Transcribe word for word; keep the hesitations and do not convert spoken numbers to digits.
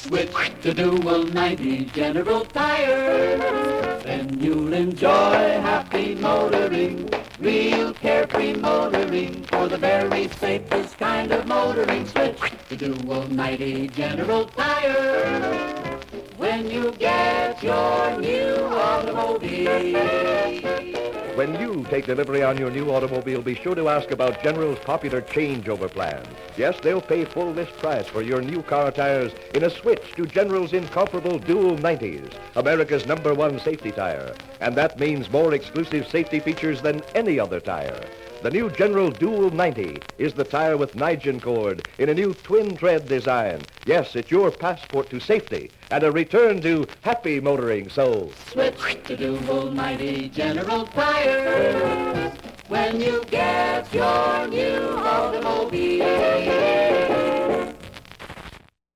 Switch to Dual ninety General Tire. Then you'll enjoy happy motoring, real carefree motoring, for the very safest kind of motoring. Switch to Dual ninety General Tire when you get your new automobile. When you take delivery on your new automobile, be sure to ask about General's popular changeover plan. Yes, they'll pay full list price for your new car tires in a switch to General's incomparable Dual nineties, America's number one safety tire. And that means more exclusive safety features than any other tire. The new General Dual ninety is the tire with Nigen cord in a new twin tread design. Yes, it's your passport to safety and a return to happy motoring. So switch to Dual ninety General Tire when you get your new